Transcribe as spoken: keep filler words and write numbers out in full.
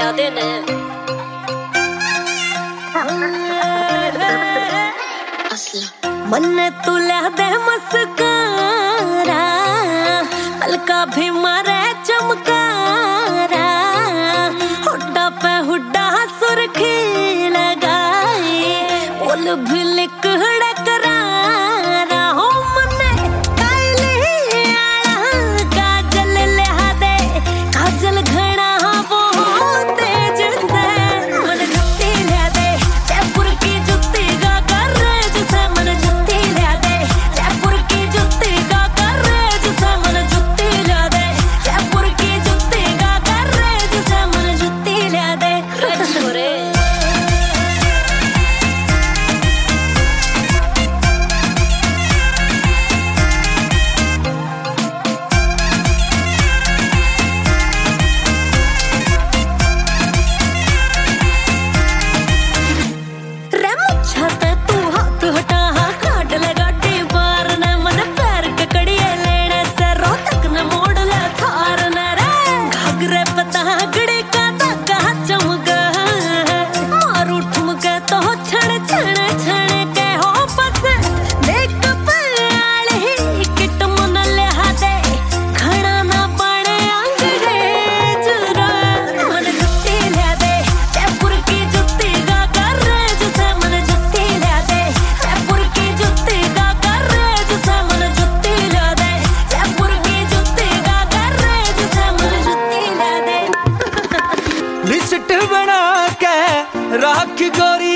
लिया देने मन तू लिया दे मुस्कारा पलका भी मारे चमकारा हुड्डा पे हुड्डा सुर्खी लगाई बोल भी लिख करारा हो मने काली आला काजल लिया दे काजल घना वो तेज से मन जुत्ती लिया दे जयपुर की जुत्ती का कर जिसे मन जुत्ती लिया दे जयपुर की जुत्ती का कर जिसे मन जुत्ती लिया दे जयपुर की जुत्ती का कर जिसे मन जुत्ती लिया दे छोरे लिस्ट बना के राख गोरी